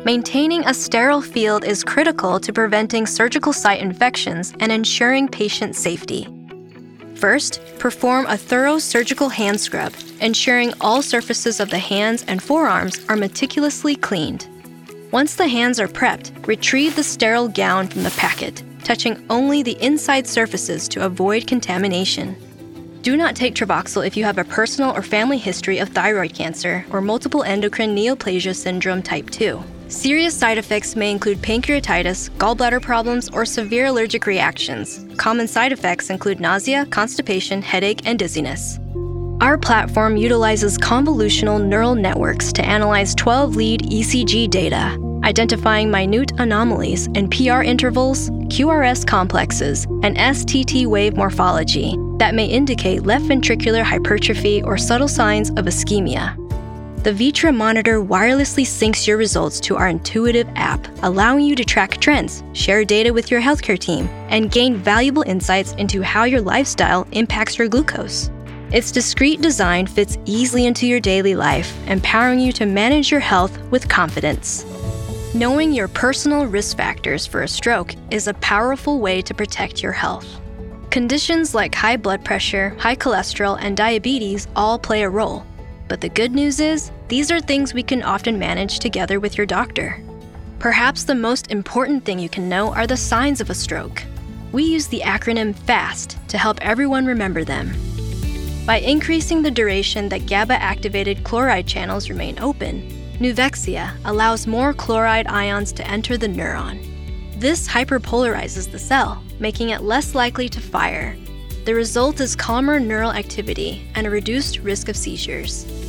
Maintaining a sterile field is critical to preventing surgical site infections and ensuring patient safety. First, perform a thorough surgical hand scrub, ensuring all surfaces of the hands and forearms are meticulously cleaned. Once the hands are prepped, retrieve the sterile gown from the packet, touching only the inside surfaces to avoid contamination. Do not take Travoxyl if you have a personal or family history of thyroid cancer or multiple endocrine neoplasia syndrome type 2. Serious side effects may include pancreatitis, gallbladder problems, or severe allergic reactions. Common side effects include nausea, constipation, headache, and dizziness. Our platform utilizes convolutional neural networks to analyze 12-lead ECG data, identifying minute anomalies in PR intervals, QRS complexes, and STT wave morphology that may indicate left ventricular hypertrophy or subtle signs of ischemia. The Vitra monitor wirelessly syncs your results to our intuitive app, allowing you to track trends, share data with your healthcare team, and gain valuable insights into how your lifestyle impacts your glucose. Its discreet design fits easily into your daily life, empowering you to manage your health with confidence. Knowing your personal risk factors for a stroke is a powerful way to protect your health. Conditions like high blood pressure, high cholesterol, and diabetes all play a role. But the good news is, these are things we can often manage together with your doctor. Perhaps the most important thing you can know are the signs of a stroke. We use the acronym FAST to help everyone remember them. By increasing the duration that GABA-activated chloride channels remain open, Nuvexia allows more chloride ions to enter the neuron. This hyperpolarizes the cell, making it less likely to fire. The result is calmer neural activity and a reduced risk of seizures.